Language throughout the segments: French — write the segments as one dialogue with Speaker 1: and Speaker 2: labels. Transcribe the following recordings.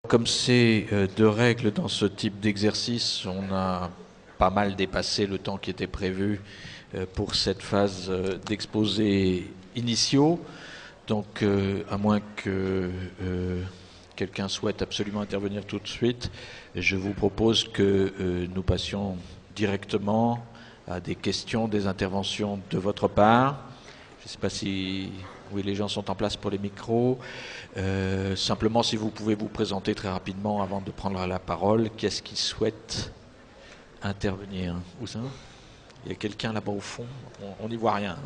Speaker 1: Comme c'est de règle dans ce type d'exercice, on a pas mal dépassé le temps qui était prévu pour cette phase d'exposés initiaux. Donc, à moins que quelqu'un souhaite absolument intervenir tout de suite, je vous propose que nous passions directement à des questions, des interventions de votre part. Je ne sais pas si oui, les gens sont en place pour les micros. Simplement, si vous pouvez vous présenter très rapidement avant de prendre la parole, qu'est-ce qui souhaite intervenir? Où ça? Il y a quelqu'un là-bas au fond? On n'y voit rien.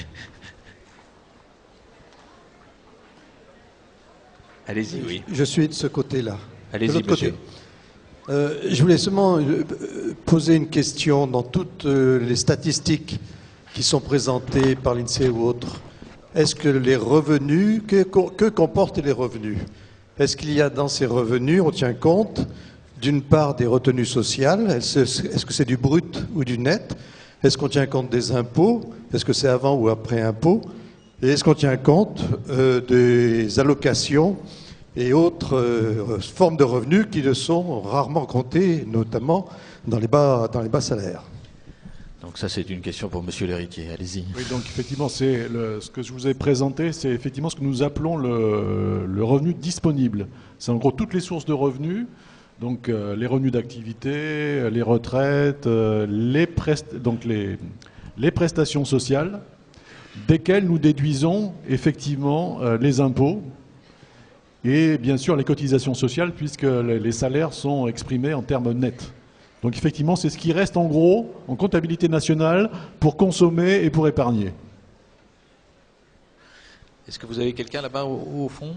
Speaker 1: Allez-y, oui.
Speaker 2: Je suis de ce côté-là.
Speaker 1: Allez-y, monsieur.
Speaker 2: Je voulais seulement poser une question. Dans toutes les statistiques qui sont présentées par l'INSEE ou autres, est-ce que les revenus, que comportent les revenus? Est-ce qu'il y a dans ces revenus, on tient compte d'une part des retenues sociales? Est-ce que c'est du brut ou du net? Est-ce qu'on tient compte des impôts? Est-ce que c'est avant ou après impôts? Et est-ce qu'on tient compte des allocations et autres formes de revenus qui ne sont rarement comptées, notamment dans les bas salaires?
Speaker 1: Donc ça, c'est une question pour monsieur l'héritier. Allez-y.
Speaker 3: Oui, donc effectivement, ce que je vous ai présenté, c'est effectivement ce que nous appelons le revenu disponible. C'est en gros toutes les sources de revenus, donc les revenus d'activité, les retraites, les prestations sociales, desquelles nous déduisons effectivement les impôts et bien sûr les cotisations sociales, puisque les salaires sont exprimés en termes nets. Donc effectivement, c'est ce qui reste en gros en comptabilité nationale pour consommer et pour épargner.
Speaker 1: Est-ce que vous avez quelqu'un là-bas au fond?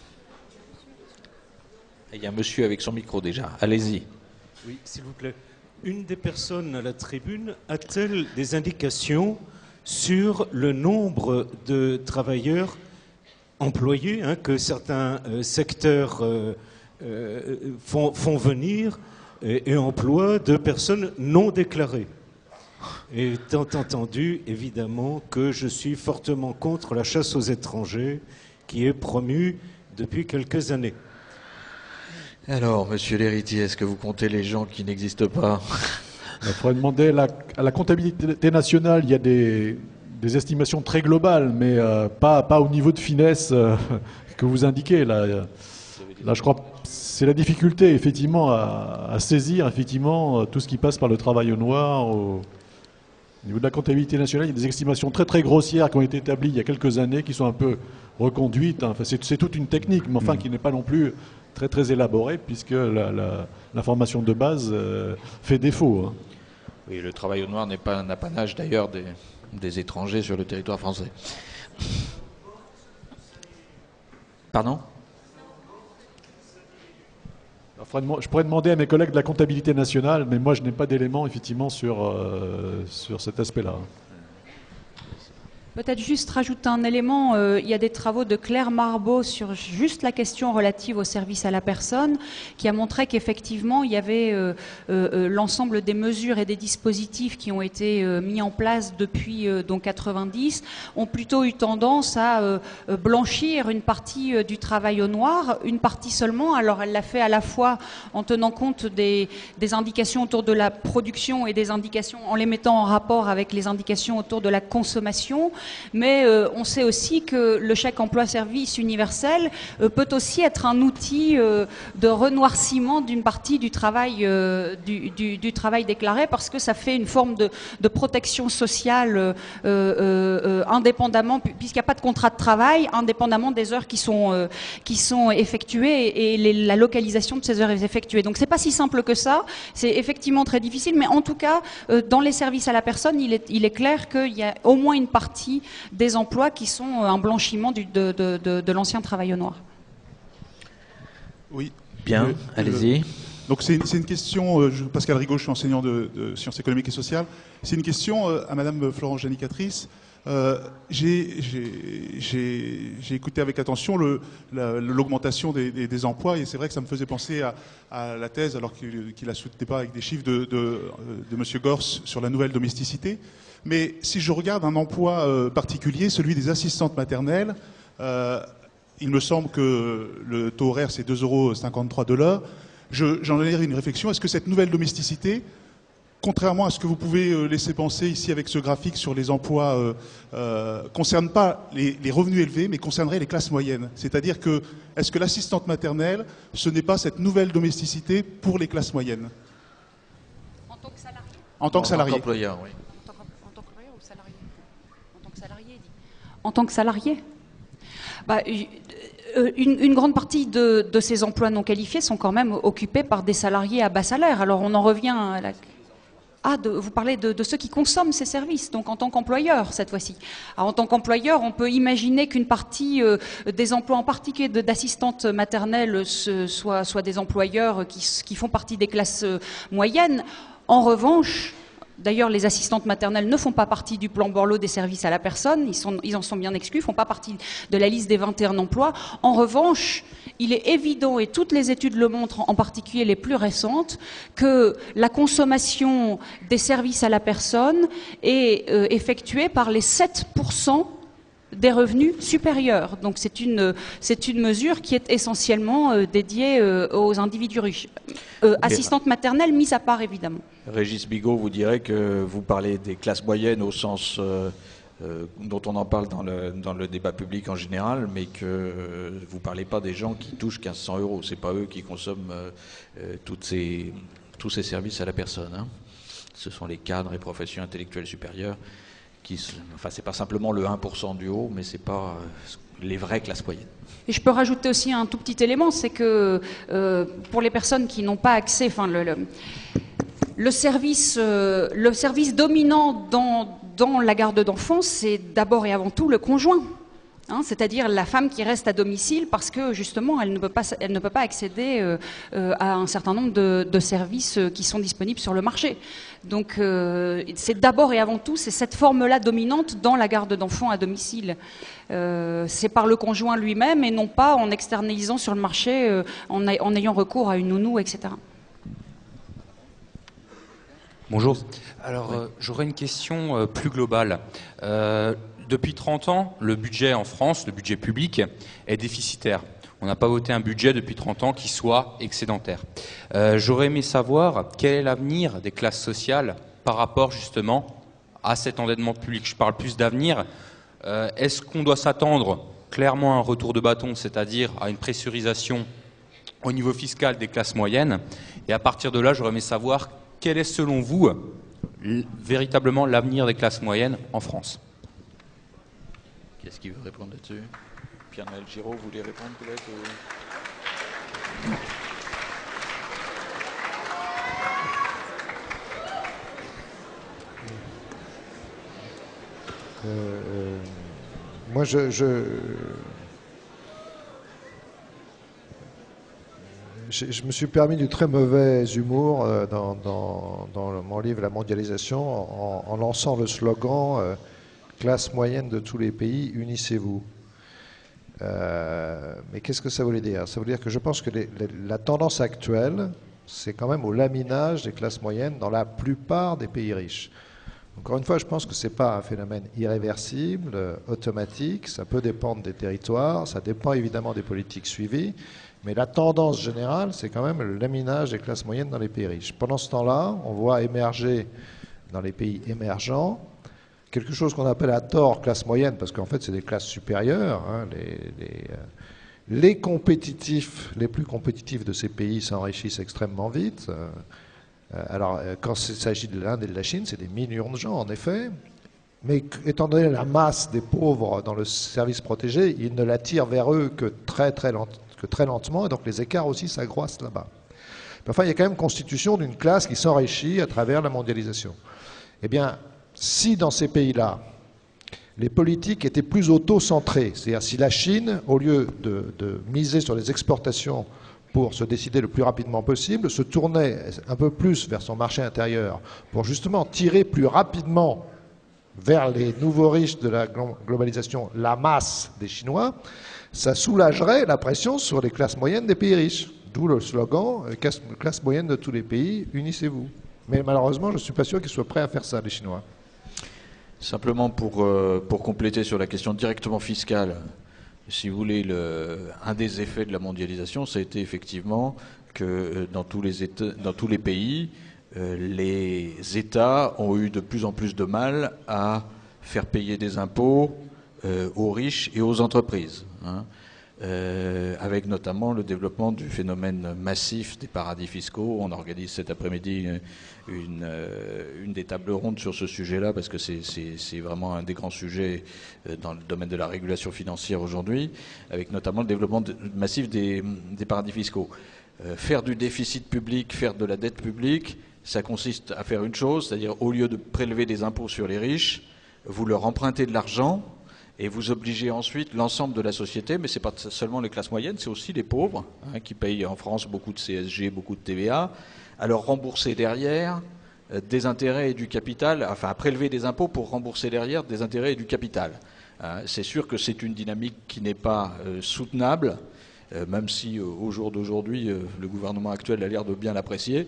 Speaker 1: Il y a un monsieur avec son micro déjà. Allez-y.
Speaker 4: Oui, s'il vous plaît. Une des personnes à la tribune a-t-elle des indications sur le nombre de travailleurs employés que certains secteurs font venir et emploi de personnes non déclarées? Et étant entendu, évidemment, que je suis fortement contre la chasse aux étrangers qui est promue depuis quelques années.
Speaker 1: Alors, monsieur l'héritier, est-ce que vous comptez les gens qui n'existent pas?
Speaker 3: Il faudrait demander à la comptabilité nationale, il y a des estimations très globales, mais pas au niveau de finesse que vous indiquez. Là, je crois que c'est la difficulté, effectivement, à saisir effectivement tout ce qui passe par le travail au noir. Au niveau de la comptabilité nationale, il y a des estimations très très grossières qui ont été établies il y a quelques années, qui sont un peu reconduites. Enfin, c'est toute une technique, mais enfin qui n'est pas non plus très très élaborée, puisque l'information de base fait défaut.
Speaker 1: Oui, le travail au noir n'est pas un apanage d'ailleurs des étrangers sur le territoire français. Pardon?
Speaker 3: Je pourrais demander à mes collègues de la comptabilité nationale, mais moi je n'ai pas d'éléments effectivement sur cet aspect-là.
Speaker 5: Peut-être juste rajouter un élément, il y a des travaux de Claire Marbeau sur juste la question relative au service à la personne qui a montré qu'effectivement il y avait l'ensemble des mesures et des dispositifs qui ont été mis en place depuis donc 90 ont plutôt eu tendance à blanchir une partie du travail au noir, une partie seulement. Alors elle l'a fait à la fois en tenant compte des indications autour de la production et des indications en les mettant en rapport avec les indications autour de la consommation. Mais on sait aussi que le chèque emploi-service universel peut aussi être un outil de renoircissement d'une partie du travail, du travail déclaré, parce que ça fait une forme de protection sociale indépendamment, puisqu'il n'y a pas de contrat de travail, indépendamment des heures qui sont effectuées et la localisation de ces heures effectuées. Donc c'est pas si simple que ça, c'est effectivement très difficile, mais en tout cas, dans les services à la personne, il est clair qu'il y a au moins une partie des emplois qui sont un blanchiment de l'ancien travail au noir.
Speaker 6: Oui.
Speaker 1: Bien, allez-y.
Speaker 6: Donc c'est une question, Pascal Rigaud, je suis enseignant de sciences économiques et sociales. C'est une question à Madame Florence Janicatrice. J'ai écouté avec attention l'augmentation des emplois, et c'est vrai que ça me faisait penser à la thèse, alors qu'il la soutenait pas avec des chiffres de M. Gors sur la nouvelle domesticité. Mais si je regarde un emploi particulier, celui des assistantes maternelles, il me semble que le taux horaire, c'est 2,53 € de l'heure. J'en ai une réflexion. Est-ce que cette nouvelle domesticité, contrairement à ce que vous pouvez laisser penser ici avec ce graphique sur les emplois, concerne pas les revenus élevés, mais concernerait les classes moyennes? C'est-à-dire que, est-ce que l'assistante maternelle, ce n'est pas cette nouvelle domesticité pour les classes moyennes?
Speaker 5: En tant que salarié?
Speaker 6: En tant que salarié.
Speaker 1: En tant qu'employeur, oui.
Speaker 5: En tant qu'employeur ou salarié? En tant que salarié, dit. En tant que salarié? Bah, une grande partie de ces emplois non qualifiés sont quand même occupés par des salariés à bas salaire. Alors on en revient à la... vous parlez de ceux qui consomment ces services, donc en tant qu'employeur cette fois-ci. En tant qu'employeur, on peut imaginer qu'une partie des emplois, en particulier d'assistantes maternelles, soient des employeurs qui font partie des classes moyennes. En revanche, d'ailleurs, les assistantes maternelles ne font pas partie du plan Borloo des services à la personne, ils en sont bien exclus, ne font pas partie de la liste des 21 emplois. En revanche, il est évident, et toutes les études le montrent, en particulier les plus récentes, que la consommation des services à la personne est effectuée par les 7% des revenus supérieurs. Donc c'est une mesure qui est essentiellement dédiée aux individus riches. Assistantes maternelles, mis à part évidemment.
Speaker 1: Régis Bigot vous dirait que vous parlez des classes moyennes au sens dont on en parle dans le débat public en général, mais que vous ne parlez pas des gens qui touchent 1 500 €. Ce n'est pas eux qui consomment tous ces services à la personne. Hein. Ce sont les cadres et professions intellectuelles supérieures enfin, c'est pas simplement le 1% du haut, mais c'est pas les vraies classes moyennes.
Speaker 5: Et je peux rajouter aussi un tout petit élément, c'est que pour les personnes qui n'ont pas accès, enfin le service dominant dans la garde d'enfants, c'est d'abord et avant tout le conjoint. C'est-à-dire la femme qui reste à domicile parce que justement elle ne peut pas accéder à un certain nombre de services qui sont disponibles sur le marché. Donc c'est d'abord et avant tout cette forme-là dominante dans la garde d'enfants à domicile. C'est par le conjoint lui-même et non pas en externalisant sur le marché, en ayant recours à une nounou, etc.
Speaker 7: Bonjour. Alors j'aurais une question plus globale. Depuis 30 ans, le budget en France, le budget public, est déficitaire. On n'a pas voté un budget depuis 30 ans qui soit excédentaire. J'aurais aimé savoir quel est l'avenir des classes sociales par rapport justement à cet endettement public. Je parle plus d'avenir. Est-ce qu'on doit s'attendre clairement à un retour de bâton, c'est-à-dire à une pressurisation au niveau fiscal des classes moyennes? Et à partir de là, j'aurais aimé savoir quel est selon vous véritablement l'avenir des classes moyennes en France?
Speaker 1: Qu'est-ce qui veut répondre là-dessus? Pierre-Noël Giraud, vous voulez répondre peut-être
Speaker 8: Moi, je me suis permis du très mauvais humour dans mon livre La mondialisation en lançant le slogan classe moyenne de tous les pays, unissez-vous. Mais qu'est-ce que ça voulait dire? Ça veut dire que je pense que la tendance actuelle, c'est quand même au laminage des classes moyennes dans la plupart des pays riches. Encore une fois, je pense que ce n'est pas un phénomène irréversible, automatique, ça peut dépendre des territoires, ça dépend évidemment des politiques suivies, mais la tendance générale, c'est quand même le laminage des classes moyennes dans les pays riches. Pendant ce temps-là, on voit émerger dans les pays émergents quelque chose qu'on appelle à tort classe moyenne, parce qu'en fait c'est des classes supérieures. Hein, les compétitifs, les plus compétitifs de ces pays s'enrichissent extrêmement vite. Alors quand il s'agit de l'Inde et de la Chine, c'est des millions de gens en effet, mais étant donné la masse des pauvres dans le service protégé, ils ne l'attirent vers eux que très lentement, et donc les écarts aussi s'accroissent là-bas. Enfin, il y a quand même constitution d'une classe qui s'enrichit à travers la mondialisation. Eh bien, si dans ces pays-là, les politiques étaient plus auto-centrées, c'est-à-dire si la Chine, au lieu de miser sur les exportations pour se décider le plus rapidement possible, se tournait un peu plus vers son marché intérieur pour justement tirer plus rapidement vers les nouveaux riches de la globalisation la masse des Chinois, ça soulagerait la pression sur les classes moyennes des pays riches. D'où le slogan « classe moyenne de tous les pays, unissez-vous ». Mais malheureusement, je ne suis pas sûr qu'ils soient prêts à faire ça, les Chinois.
Speaker 1: Simplement pour compléter sur la question directement fiscale, Si vous voulez, un des effets de la mondialisation, ça a été effectivement que dans tous les pays, les États ont eu de plus en plus de mal à faire payer des impôts aux riches et aux entreprises, hein, avec notamment le développement du phénomène massif des paradis fiscaux. On organise cet après-midi une des tables rondes sur ce sujet-là, parce que c'est vraiment un des grands sujets dans le domaine de la régulation financière aujourd'hui, avec notamment le développement massif des paradis fiscaux. Faire du déficit public, faire de la dette publique, ça consiste à faire une chose, c'est-à-dire au lieu de prélever des impôts sur les riches, vous leur empruntez de l'argent et vous obligez ensuite l'ensemble de la société, mais ce n'est pas seulement les classes moyennes, c'est aussi les pauvres, hein, qui payent en France beaucoup de CSG, beaucoup de TVA, à leur rembourser derrière des intérêts et du capital, enfin à prélever des impôts pour rembourser derrière des intérêts et du capital. C'est sûr que c'est une dynamique qui n'est pas soutenable, même si au jour d'aujourd'hui, le gouvernement actuel a l'air de bien l'apprécier.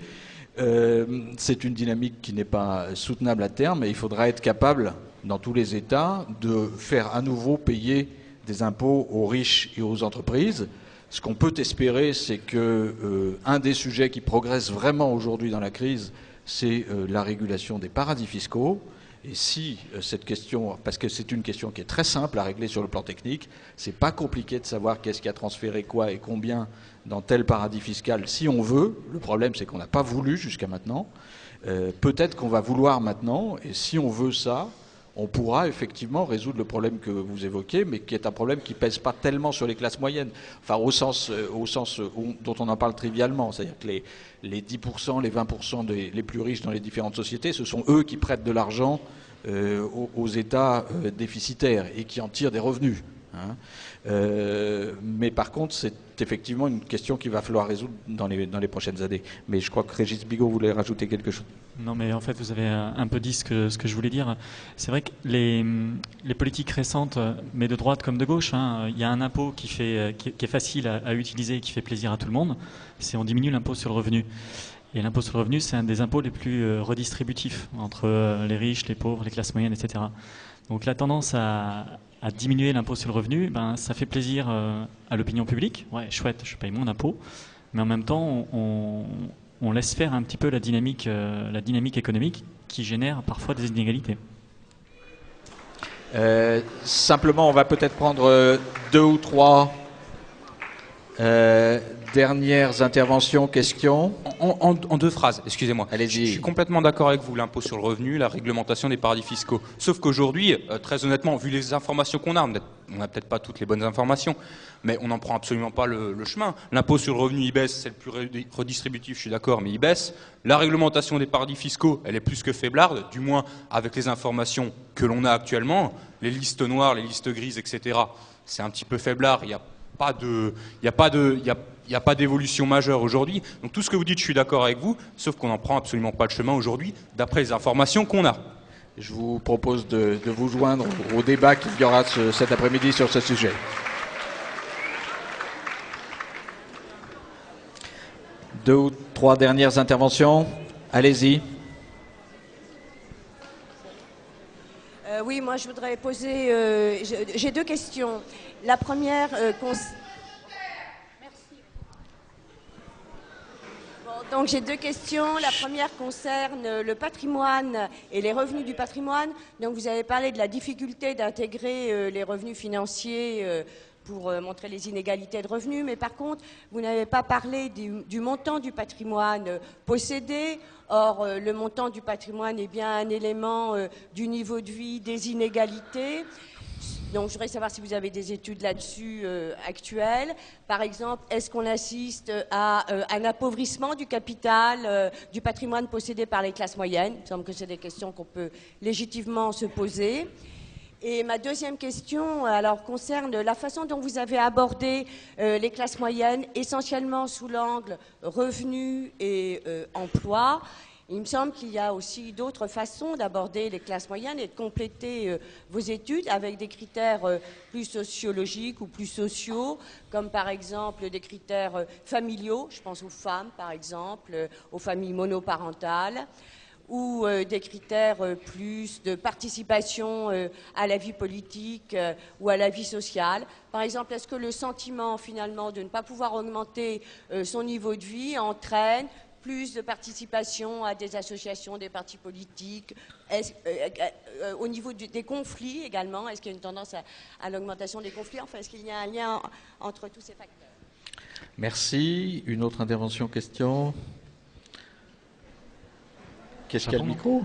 Speaker 1: C'est une dynamique qui n'est pas soutenable à terme, et il faudra être capable, dans tous les États, de faire à nouveau payer des impôts aux riches et aux entreprises. Ce qu'on peut espérer, c'est que un des sujets qui progresse vraiment aujourd'hui dans la crise, c'est la régulation des paradis fiscaux. Et si cette question, parce que c'est une question qui est très simple à régler sur le plan technique, c'est pas compliqué de savoir qu'est-ce qui a transféré quoi et combien dans tel paradis fiscal, si on veut. Le problème, c'est qu'on n'a pas voulu jusqu'à maintenant. Peut-être qu'on va vouloir maintenant, et si on veut ça, on pourra effectivement résoudre le problème que vous évoquez, mais qui est un problème qui ne pèse pas tellement sur les classes moyennes, enfin au sens dont on en parle trivialement, c'est-à-dire que les 10%, les 20% les plus riches dans les différentes sociétés, ce sont eux qui prêtent de l'argent aux États déficitaires et qui en tirent des revenus, hein. Mais par contre, c'est effectivement une question qu'il va falloir résoudre dans les prochaines années. Mais je crois que Régis Bigot voulait rajouter quelque chose.
Speaker 9: Non, mais en fait, vous avez un peu dit ce que je voulais dire. C'est vrai que les politiques récentes, mais de droite comme de gauche, hein, il y a un impôt qui est facile à utiliser et qui fait plaisir à tout le monde, c'est on diminue l'impôt sur le revenu. Et l'impôt sur le revenu, c'est un des impôts les plus redistributifs entre les riches, les pauvres, les classes moyennes, etc. Donc la tendance à diminuer l'impôt sur le revenu, ben, ça fait plaisir à l'opinion publique. Ouais, chouette, je paye mon impôt. Mais en même temps, on laisse faire un petit peu la dynamique économique qui génère parfois des inégalités.
Speaker 1: Simplement, on va peut-être prendre 2 ou 3 dernières interventions, questions.
Speaker 7: En 2 phrases, excusez-moi.
Speaker 1: Allez-y.
Speaker 7: Je suis complètement d'accord avec vous, l'impôt sur le revenu, la réglementation des paradis fiscaux. Sauf qu'aujourd'hui, très honnêtement, vu les informations qu'on a, on n'a peut-être pas toutes les bonnes informations, mais on n'en prend absolument pas le chemin. L'impôt sur le revenu, il baisse, c'est le plus redistributif, je suis d'accord, mais il baisse. La réglementation des paradis fiscaux, elle est plus que faiblarde, du moins avec les informations que l'on a actuellement. Les listes noires, les listes grises, etc., c'est un petit peu faiblard. Il n'y a pas d'évolution majeure aujourd'hui. Donc tout ce que vous dites, je suis d'accord avec vous, sauf qu'on n'en prend absolument pas le chemin aujourd'hui, d'après les informations qu'on a.
Speaker 1: Je vous propose de vous joindre au débat qu'il y aura cet après-midi sur ce sujet. Deux ou 3 dernières interventions. Allez-y.
Speaker 10: Oui, moi je voudrais poser... j'ai 2 questions. La première... Merci. Bon, donc j'ai 2 questions. La première concerne le patrimoine et les revenus du patrimoine. Donc vous avez parlé de la difficulté d'intégrer les revenus financiers pour montrer les inégalités de revenus, mais par contre, vous n'avez pas parlé du montant du patrimoine possédé. Or, le montant du patrimoine est bien un élément du niveau de vie, des inégalités. Donc, je voudrais savoir si vous avez des études là-dessus actuelles. Par exemple, est-ce qu'on assiste à un appauvrissement du capital, du patrimoine possédé par les classes moyennes? Il me semble que c'est des questions qu'on peut légitimement se poser. Et ma deuxième question alors, concerne la façon dont vous avez abordé les classes moyennes, essentiellement sous l'angle revenus et emploi. Il me semble qu'il y a aussi d'autres façons d'aborder les classes moyennes et de compléter vos études avec des critères plus sociologiques ou plus sociaux, comme par exemple des critères familiaux, je pense aux femmes par exemple, aux familles monoparentales, ou des critères plus de participation à la vie politique ou à la vie sociale? Par exemple, est-ce que le sentiment finalement de ne pas pouvoir augmenter son niveau de vie entraîne plus de participation à des associations, des partis politiques? Au niveau des conflits également, est-ce qu'il y a une tendance à l'augmentation des conflits? Enfin, est-ce qu'il y a un lien entre tous ces facteurs?
Speaker 1: Merci. Une autre intervention, question? Qu'est-ce qu'il y a le micro?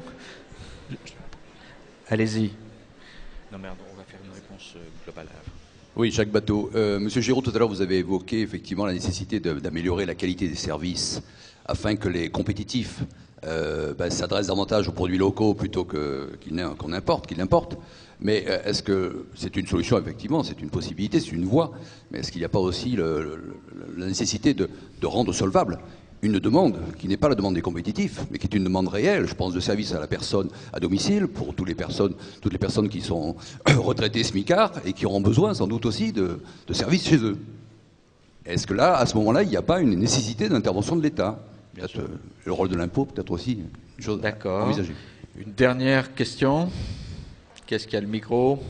Speaker 1: Allez-y. Non, merde, on va faire une réponse globale.
Speaker 11: Oui, Jacques Bateau. Monsieur Giraud, tout à l'heure, vous avez évoqué effectivement la nécessité d'améliorer la qualité des services afin que les compétitifs s'adressent davantage aux produits locaux plutôt qu'on importe. Mais est-ce que c'est une solution? Effectivement, c'est une possibilité, c'est une voie. Mais est-ce qu'il n'y a pas aussi la nécessité de rendre solvable une demande qui n'est pas la demande des compétitifs, mais qui est une demande réelle, je pense, de service à la personne à domicile, pour toutes les personnes qui sont retraitées smicards et qui auront besoin sans doute aussi de services chez eux? Est-ce que là, à ce moment-là, il n'y a pas une nécessité d'intervention de l'État? Le rôle de l'impôt, peut-être aussi une chose à envisager.
Speaker 1: Une dernière question. Qu'est-ce qu'il y a le micro?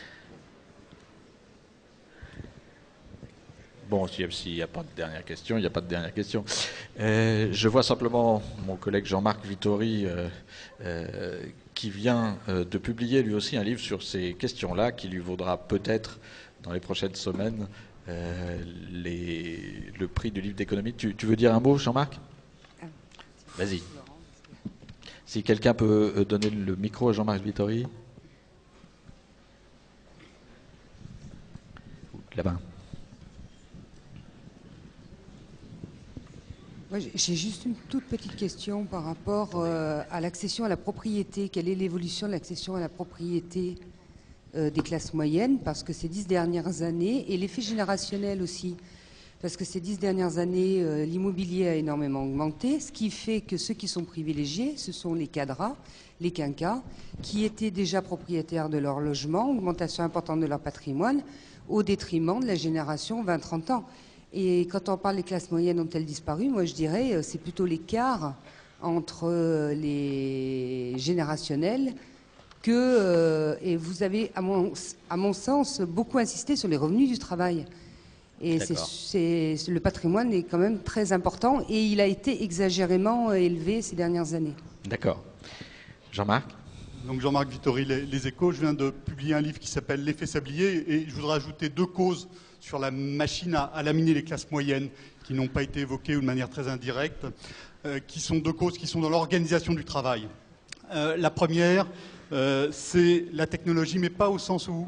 Speaker 1: Bon, s'il n'y a pas de dernière question, il n'y a pas de dernière question. Je vois simplement mon collègue Jean-Marc Vittori qui vient de publier lui aussi un livre sur ces questions-là qui lui vaudra peut-être dans les prochaines semaines le prix du livre d'économie. Tu veux dire un mot, Jean-Marc? Vas-y. Si quelqu'un peut donner le micro à Jean-Marc Vittori. Là-bas.
Speaker 12: J'ai juste une toute petite question par rapport à l'accession à la propriété. Quelle est l'évolution de l'accession à la propriété des classes moyennes? Parce que ces 10 dernières années, et l'effet générationnel aussi, parce que ces 10 dernières années, l'immobilier a énormément augmenté, ce qui fait que ceux qui sont privilégiés, ce sont les cadras, les quinquas, qui étaient déjà propriétaires de leur logement, augmentation importante de leur patrimoine, au détriment de la génération 20-30 ans. Et quand on parle des classes moyennes ont-elles disparu, moi je dirais c'est plutôt l'écart entre les générationnels et vous avez, à mon sens, beaucoup insisté sur les revenus du travail. Et le patrimoine est quand même très important et il a été exagérément élevé ces dernières années.
Speaker 1: D'accord. Jean-Marc?
Speaker 6: Donc Jean-Marc Vittori, Les Échos. Je viens de publier un livre qui s'appelle L'effet sablier et je voudrais ajouter 2 causes sur la machine à laminer les classes moyennes qui n'ont pas été évoquées ou de manière très indirecte, qui sont 2 causes qui sont dans l'organisation du travail. La première, c'est la technologie, mais pas au sens où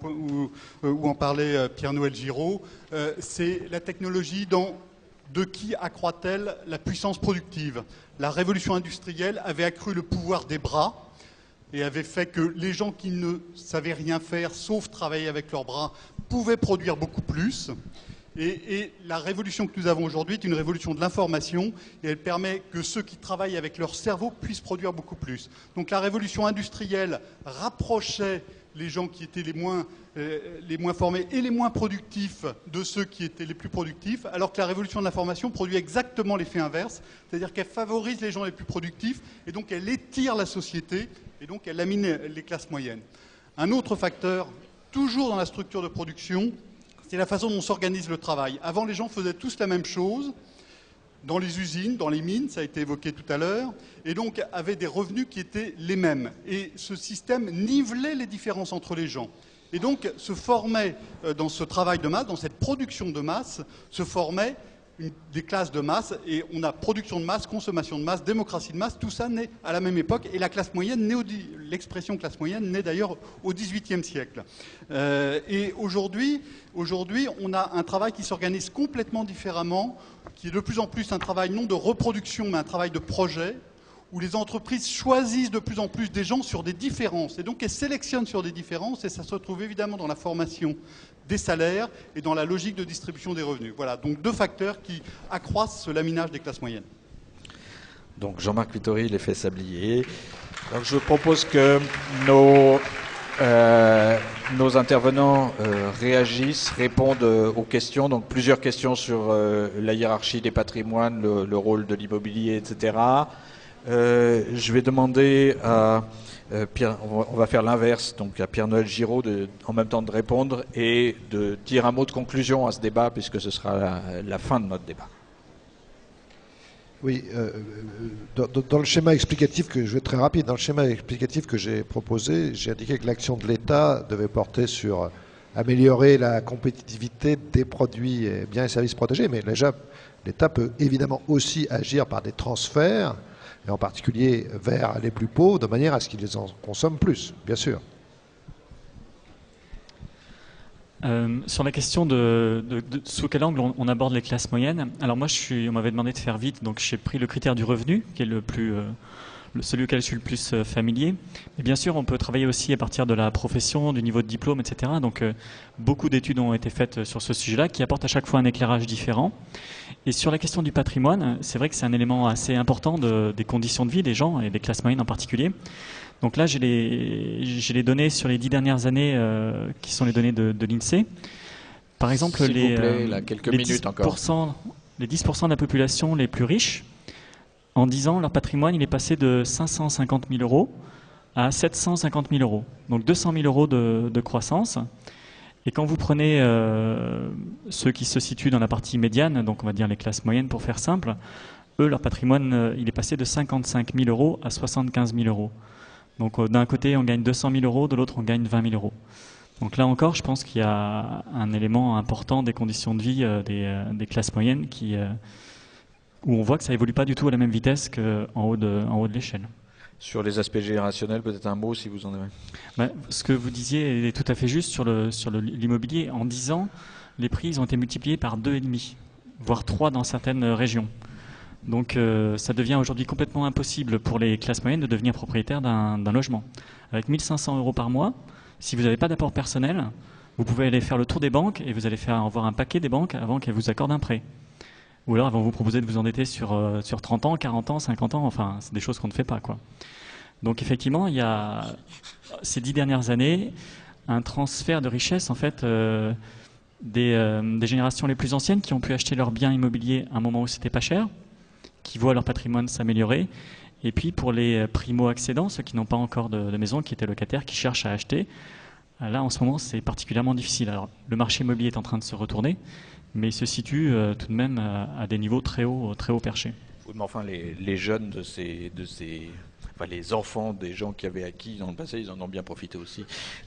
Speaker 6: en parlait Pierre-Noël Giraud. C'est la technologie de qui accroît-elle la puissance productive. La révolution industrielle avait accru le pouvoir des bras et avait fait que les gens qui ne savaient rien faire, sauf travailler avec leurs bras, pouvaient produire beaucoup plus. Et la révolution que nous avons aujourd'hui est une révolution de l'information et elle permet que ceux qui travaillent avec leur cerveau puissent produire beaucoup plus. Donc la révolution industrielle rapprochait les gens qui étaient les moins formés et les moins productifs de ceux qui étaient les plus productifs, alors que la révolution de l'information produit exactement l'effet inverse, c'est-à-dire qu'elle favorise les gens les plus productifs et donc elle étire la société et donc elle lamine les classes moyennes. Un autre facteur, toujours dans la structure de production, c'est la façon dont s'organise le travail. Avant, les gens faisaient tous la même chose, dans les usines, dans les mines, ça a été évoqué tout à l'heure, et donc avaient des revenus qui étaient les mêmes. Et ce système nivelait les différences entre les gens. Et donc se formait, dans ce travail de masse, dans cette production de masse, se formaient des classes de masse, et on a production de masse, consommation de masse, démocratie de masse, tout ça naît à la même époque, et la classe moyenne l'expression classe moyenne naît d'ailleurs au XVIIIe siècle. Et aujourd'hui, on a un travail qui s'organise complètement différemment, qui est de plus en plus un travail non de reproduction, mais un travail de projet, où les entreprises choisissent de plus en plus des gens sur des différences, et donc elles sélectionnent sur des différences, et ça se retrouve évidemment dans la formation des salaires et dans la logique de distribution des revenus. Voilà, donc 2 facteurs qui accroissent ce laminage des classes moyennes.
Speaker 1: Donc Jean-Marc Vittori, l'effet sablier. Donc je propose que nos intervenants réagissent, répondent aux questions. Donc plusieurs questions sur la hiérarchie des patrimoines, le rôle de l'immobilier, etc. Je vais demander à Pierre, on va faire l'inverse, donc à Pierre-Noël Giraud en même temps de répondre et de dire un mot de conclusion à ce débat, puisque ce sera la fin de notre débat.
Speaker 8: Oui, dans le schéma explicatif je vais être très rapide, dans le schéma explicatif que j'ai proposé, j'ai indiqué que l'action de l'État devait porter sur améliorer la compétitivité des produits, biens et services protégés, mais déjà l'État peut évidemment aussi agir par des transferts, et en particulier vers les plus pauvres, de manière à ce qu'ils en consomment plus, bien sûr.
Speaker 9: Sur la question de sous quel angle on aborde les classes moyennes, alors moi on m'avait demandé de faire vite, donc j'ai pris le critère du revenu, qui est celui auquel je suis le plus familier. Et bien sûr, on peut travailler aussi à partir de la profession, du niveau de diplôme, etc. Donc beaucoup d'études ont été faites sur ce sujet-là, qui apportent à chaque fois un éclairage différent. Et sur la question du patrimoine, c'est vrai que c'est un élément assez important des conditions de vie des gens, et des classes moyennes en particulier. Donc là, j'ai les données sur les 10 dernières années, qui sont les données de l'INSEE. Par exemple, les 10% de la population les plus riches, en 10 ans, leur patrimoine il est passé de 550 000 euros à 750 000 euros. Donc 200 000 euros de croissance. Et quand vous prenez ceux qui se situent dans la partie médiane, donc on va dire les classes moyennes pour faire simple, eux, leur patrimoine il est passé de 55 000 euros à 75 000 euros. Donc d'un côté, on gagne 200 000 euros, de l'autre, on gagne 20 000 euros. Donc là encore, je pense qu'il y a un élément important des conditions de vie des classes moyennes où on voit que ça évolue pas du tout à la même vitesse qu'en haut de l'échelle.
Speaker 1: Sur les aspects générationnels, peut-être un mot si vous en avez.
Speaker 9: Ce que vous disiez est tout à fait juste sur l'immobilier. En 10 ans, les prix ont été multipliés par 2,5, voire 3 dans certaines régions. Donc ça devient aujourd'hui complètement impossible pour les classes moyennes de devenir propriétaires d'un logement. Avec 1 500 euros par mois, si vous n'avez pas d'apport personnel, vous pouvez aller faire le tour des banques et vous allez faire voir un paquet des banques avant qu'elles vous accordent un prêt. Ou alors elles vont vous proposer de vous endetter sur 30 ans, 40 ans, 50 ans, enfin c'est des choses qu'on ne fait pas, quoi. Donc effectivement, il y a ces 10 dernières années un transfert de richesse en fait des générations les plus anciennes qui ont pu acheter leurs biens immobiliers à un moment où c'était pas cher, qui voient leur patrimoine s'améliorer, et puis pour les primo-accédants, ceux qui n'ont pas encore de maison, qui étaient locataires, qui cherchent à acheter, là en ce moment c'est particulièrement difficile. Alors le marché immobilier est en train de se retourner, mais il se situe tout de même à des niveaux très hauts perchés.
Speaker 1: Oui, mais enfin les jeunes enfin, les enfants des gens qui avaient acquis dans le passé, ils en ont bien profité aussi,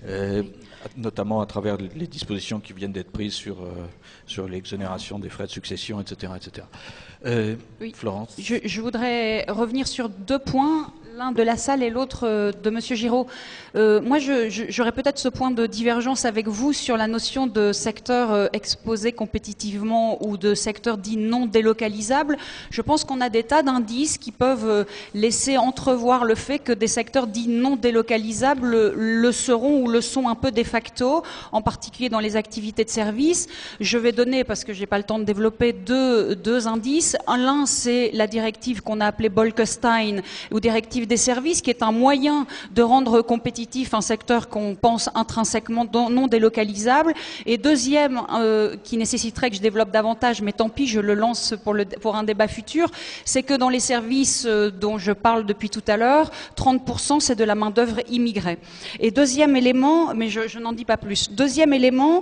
Speaker 1: notamment à travers les dispositions qui viennent d'être prises sur l'exonération des frais de succession, etc. etc.
Speaker 5: Oui.
Speaker 1: Florence.
Speaker 5: Je voudrais revenir sur 2 points, l'un de la salle et l'autre de Monsieur Giraud. Moi, j'aurais peut-être ce point de divergence avec vous sur la notion de secteur exposé compétitivement ou de secteur dit non délocalisable. Je pense qu'on a des tas d'indices qui peuvent laisser entrevoir le fait que des secteurs dits non délocalisables le seront ou le sont un peu de facto, en particulier dans les activités de service. Je vais donner, parce que j'ai pas le temps de développer, deux indices. L'un, c'est la directive qu'on a appelée Bolkestein, ou directive des services, qui est un moyen de rendre compétitif un secteur qu'on pense intrinsèquement non délocalisable. Et deuxième, qui nécessiterait que je développe davantage, mais tant pis, je le lance pour un débat futur, c'est que dans les services dont je parle depuis tout à l'heure, 30% c'est de la main-d'œuvre immigrée. Et deuxième élément, mais je n'en dis pas plus, deuxième élément,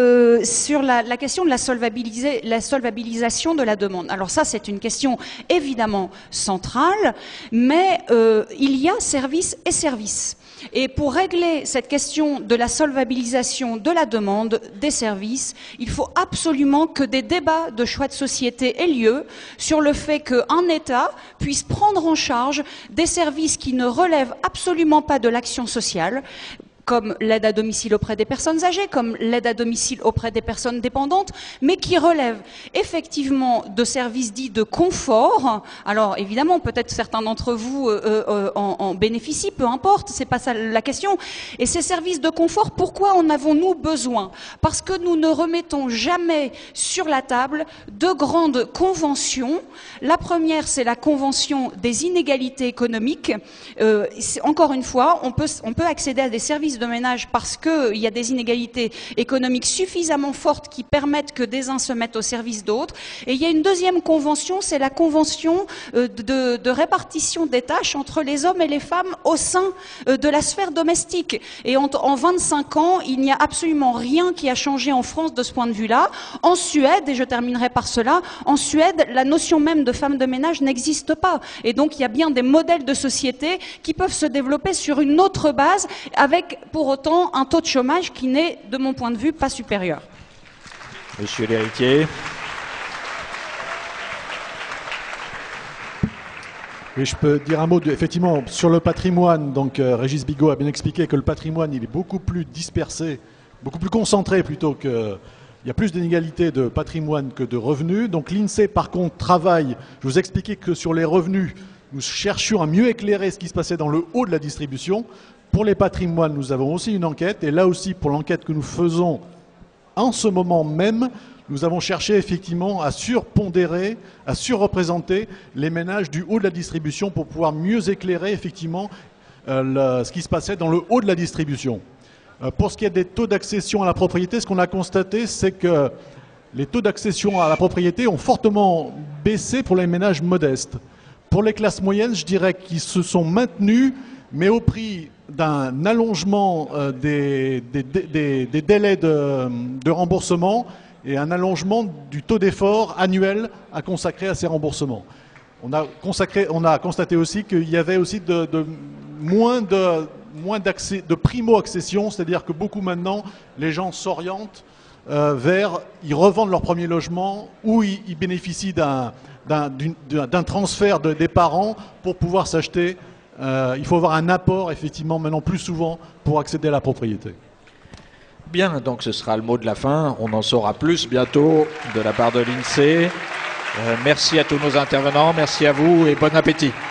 Speaker 5: sur la question de la solvabilisation de la demande. Alors ça, c'est une question évidemment centrale, mais il y a services et services. Et pour régler cette question de la solvabilisation de la demande des services, il faut absolument que des débats de choix de société aient lieu sur le fait qu'un État puisse prendre en charge des services qui ne relèvent absolument pas de l'action sociale, comme l'aide à domicile auprès des personnes âgées, comme l'aide à domicile auprès des personnes dépendantes, mais qui relèvent effectivement de services dits de confort. Alors évidemment, peut-être certains d'entre vous en bénéficient, peu importe, c'est pas ça la question. Et ces services de confort, pourquoi en avons-nous besoin? Parce que nous ne remettons jamais sur la table de grandes conventions. La première, c'est la convention des inégalités économiques. Encore une fois, on peut accéder à des services de ménage parce qu'il y a des inégalités économiques suffisamment fortes qui permettent que des uns se mettent au service d'autres. Et il y a une deuxième convention, c'est la convention de répartition des tâches entre les hommes et les femmes au sein de la sphère domestique. Et en 25 ans, il n'y a absolument rien qui a changé en France de ce point de vue-là. En Suède, et je terminerai par cela, en Suède, la notion même de femme de ménage n'existe pas. Et donc, il y a bien des modèles de société qui peuvent se développer sur une autre base, avec pour autant un taux de chômage qui n'est, de mon point de vue, pas supérieur.
Speaker 1: Monsieur l'héritier.
Speaker 3: Et je peux dire un mot, effectivement, sur le patrimoine. Donc, Régis Bigot a bien expliqué que le patrimoine, il est beaucoup plus dispersé, beaucoup plus concentré plutôt que... Il y a plus d'inégalités de patrimoine que de revenus. Donc, l'INSEE, par contre, travaille. Je vous expliquais que sur les revenus, nous cherchions à mieux éclairer ce qui se passait dans le haut de la distribution. Pour les patrimoines, nous avons aussi une enquête. Et là aussi, pour l'enquête que nous faisons en ce moment même, nous avons cherché effectivement à surpondérer, à surreprésenter les ménages du haut de la distribution pour pouvoir mieux éclairer effectivement ce qui se passait dans le haut de la distribution. Pour ce qui est des taux d'accession à la propriété, ce qu'on a constaté, c'est que les taux d'accession à la propriété ont fortement baissé pour les ménages modestes. Pour les classes moyennes, je dirais qu'ils se sont maintenus, mais au prix d'un allongement des délais de remboursement et un allongement du taux d'effort annuel à consacrer à ces remboursements. On a constaté aussi qu'il y avait aussi moins de primo-accession, c'est-à-dire que beaucoup maintenant, les gens s'orientent ils revendent leur premier logement ou ils bénéficient d'un transfert des parents pour pouvoir s'acheter. Il faut avoir un apport, effectivement, maintenant plus souvent pour accéder à la propriété.
Speaker 1: Bien, donc ce sera le mot de la fin. On en saura plus bientôt de la part de l'INSEE. Merci à tous nos intervenants, merci à vous et bon appétit.